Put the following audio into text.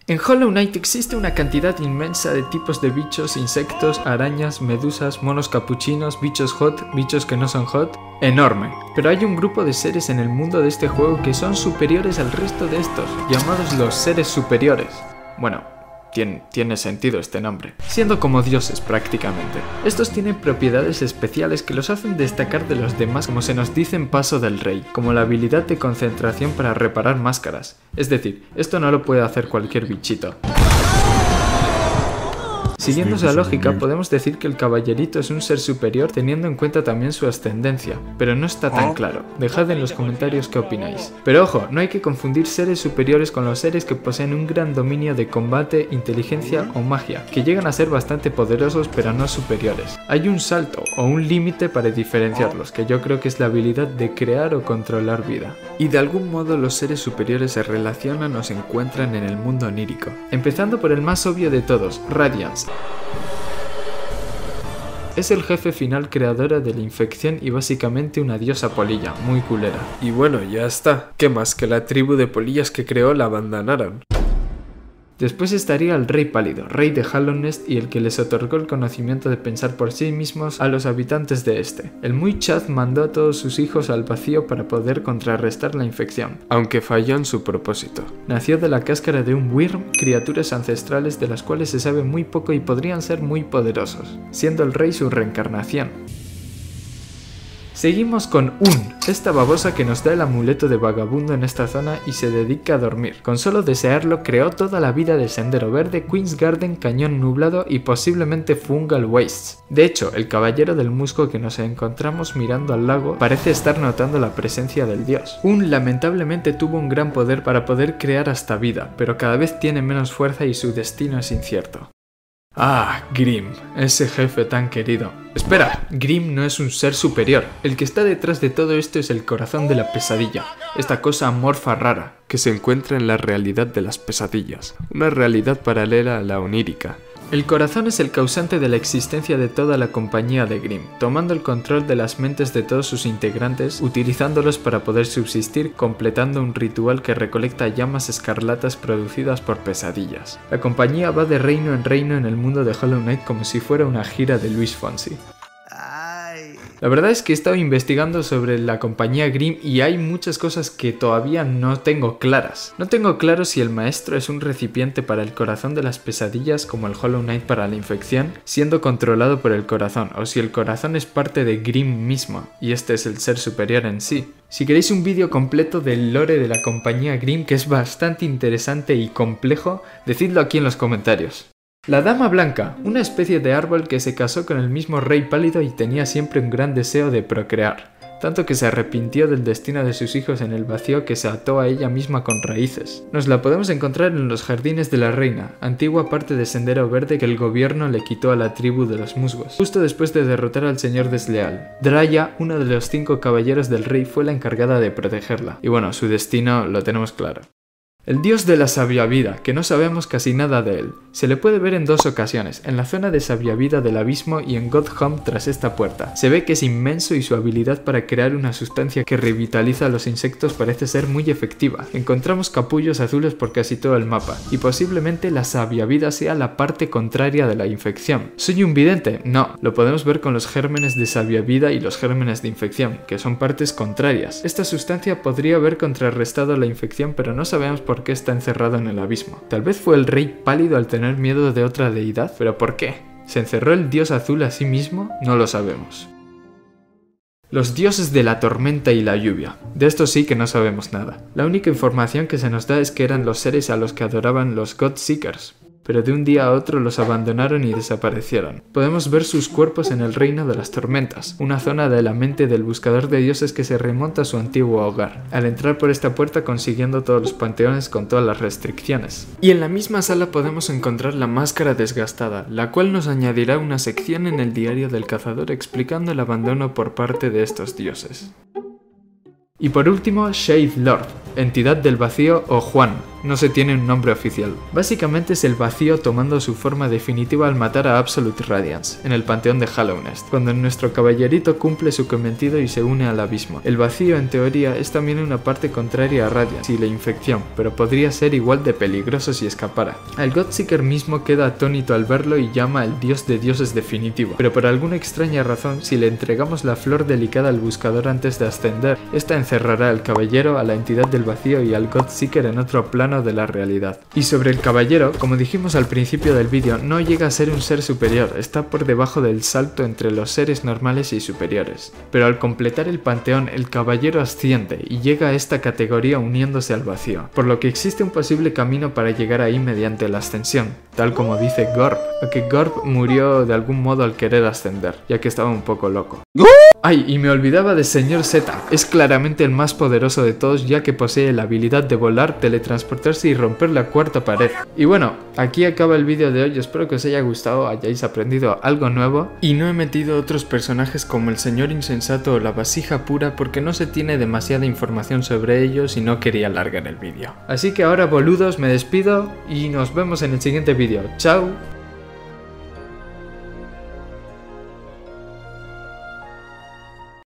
En Hollow Knight existe una cantidad inmensa de tipos de bichos, insectos, arañas, medusas, monos capuchinos, bichos hot, bichos que no son hot, enorme. Pero hay un grupo de seres en el mundo de este juego que son superiores al resto de estos, llamados los seres superiores. Bueno, tiene sentido este nombre, siendo como dioses prácticamente. Estos tienen propiedades especiales que los hacen destacar de los demás, como se nos dice en Paso del Rey, como la habilidad de concentración para reparar máscaras. Es decir, esto no lo puede hacer cualquier bichito. Siguiendo esa lógica, podemos decir que el caballerito es un ser superior teniendo en cuenta también su ascendencia, pero no está tan claro. Dejad en los comentarios qué opináis. Pero ojo, no hay que confundir seres superiores con los seres que poseen un gran dominio de combate, inteligencia o magia, que llegan a ser bastante poderosos pero no superiores. Hay un salto o un límite para diferenciarlos, que yo creo que es la habilidad de crear o controlar vida. Y de algún modo los seres superiores se relacionan o se encuentran en el mundo onírico. Empezando por el más obvio de todos, Radiance. Es el jefe final creadora de la infección y básicamente una diosa polilla, muy culera. Y bueno, ya está. ¿Qué más que la tribu de polillas que creó la abandonaron? Después estaría el Rey Pálido, rey de Hallownest y el que les otorgó el conocimiento de pensar por sí mismos a los habitantes de este. El muy Chad mandó a todos sus hijos al vacío para poder contrarrestar la infección, aunque falló en su propósito. Nació de la cáscara de un Wyrm, criaturas ancestrales de las cuales se sabe muy poco y podrían ser muy poderosos, siendo el rey su reencarnación. Seguimos con esta babosa que nos da el amuleto de vagabundo en esta zona y se dedica a dormir. Con solo desearlo creó toda la vida de Sendero Verde, Queen's Garden, Cañón Nublado y posiblemente Fungal Wastes. De hecho, el caballero del musgo que nos encontramos mirando al lago parece estar notando la presencia del dios. Lamentablemente tuvo un gran poder para poder crear hasta vida, pero cada vez tiene menos fuerza y su destino es incierto. Grim, ese jefe tan querido. Espera, Grim no es un ser superior. El que está detrás de todo esto es el corazón de la pesadilla, esta cosa amorfa rara, que se encuentra en la realidad de las pesadillas, una realidad paralela a la onírica. El corazón es el causante de la existencia de toda la compañía de Grim, tomando el control de las mentes de todos sus integrantes, utilizándolos para poder subsistir, completando un ritual que recolecta llamas escarlatas producidas por pesadillas. La compañía va de reino en el mundo de Hollow Knight como si fuera una gira de Luis Fonsi. La verdad es que he estado investigando sobre la compañía Grim y hay muchas cosas que todavía no tengo claras. No tengo claro si el maestro es un recipiente para el corazón de las pesadillas como el Hollow Knight para la infección, siendo controlado por el corazón, o si el corazón es parte de Grim mismo, y este es el ser superior en sí. Si queréis un vídeo completo del lore de la compañía Grim, que es bastante interesante y complejo, decidlo aquí en los comentarios. La Dama Blanca, una especie de árbol que se casó con el mismo Rey Pálido y tenía siempre un gran deseo de procrear, tanto que se arrepintió del destino de sus hijos en el vacío que se ató a ella misma con raíces. Nos la podemos encontrar en los Jardines de la Reina, antigua parte de Sendero Verde que el gobierno le quitó a la tribu de los musgos, justo después de derrotar al Señor Desleal. Draya, uno de los 5 caballeros del rey, fue la encargada de protegerla, y bueno, su destino lo tenemos claro. El dios de la sabia vida, que no sabemos casi nada de él, se le puede ver en 2 ocasiones, en la zona de sabia vida del abismo y en God Home tras esta puerta. Se ve que es inmenso y su habilidad para crear una sustancia que revitaliza a los insectos parece ser muy efectiva. Encontramos capullos azules por casi todo el mapa, y posiblemente la sabia vida sea la parte contraria de la infección. ¿Soy un vidente? No, lo podemos ver con los gérmenes de sabia vida y los gérmenes de infección, que son partes contrarias. Esta sustancia podría haber contrarrestado la infección, pero no sabemos por qué está encerrado en el abismo. Tal vez fue el Rey Pálido al tener miedo de otra deidad, pero ¿por qué? ¿Se encerró el dios azul a sí mismo? No lo sabemos. Los dioses de la tormenta y la lluvia. De esto sí que no sabemos nada. La única información que se nos da es que eran los seres a los que adoraban los Godseekers, pero de un día a otro los abandonaron y desaparecieron. Podemos ver sus cuerpos en el reino de las tormentas, una zona de la mente del buscador de dioses que se remonta a su antiguo hogar, al entrar por esta puerta consiguiendo todos los panteones con todas las restricciones. Y en la misma sala podemos encontrar la máscara desgastada, la cual nos añadirá una sección en el diario del cazador explicando el abandono por parte de estos dioses. Y por último, Shade Lord, entidad del vacío o Juan, no se tiene un nombre oficial. Básicamente es el vacío tomando su forma definitiva al matar a Absolute Radiance, en el panteón de Hallownest, cuando nuestro caballerito cumple su cometido y se une al abismo. El vacío, en teoría, es también una parte contraria a Radiance y la infección, pero podría ser igual de peligroso si escapara. El Godseeker mismo queda atónito al verlo y llama al dios de dioses definitivo, pero por alguna extraña razón, si le entregamos la flor delicada al buscador antes de ascender, esta encerrará al caballero, a la entidad del vacío y al Godseeker en otro plano de la realidad. Y sobre el caballero, como dijimos al principio del vídeo, no llega a ser un ser superior, está por debajo del salto entre los seres normales y superiores. Pero al completar el panteón, el caballero asciende y llega a esta categoría uniéndose al vacío, por lo que existe un posible camino para llegar ahí mediante la ascensión, tal como dice Gorb, aunque Gorb murió de algún modo al querer ascender, ya que estaba un poco loco. ¡Ay! Y me olvidaba de Señor Z, es claramente el más poderoso de todos ya que posee la habilidad de volar, teletransportarse y romper la cuarta pared. Y bueno, aquí acaba el vídeo de hoy, espero que os haya gustado, hayáis aprendido algo nuevo y no he metido otros personajes como el Señor Insensato o la Vasija Pura porque no se tiene demasiada información sobre ellos y no quería alargar el vídeo. Así que ahora, boludos, me despido y nos vemos en el siguiente vídeo. ¡Chao!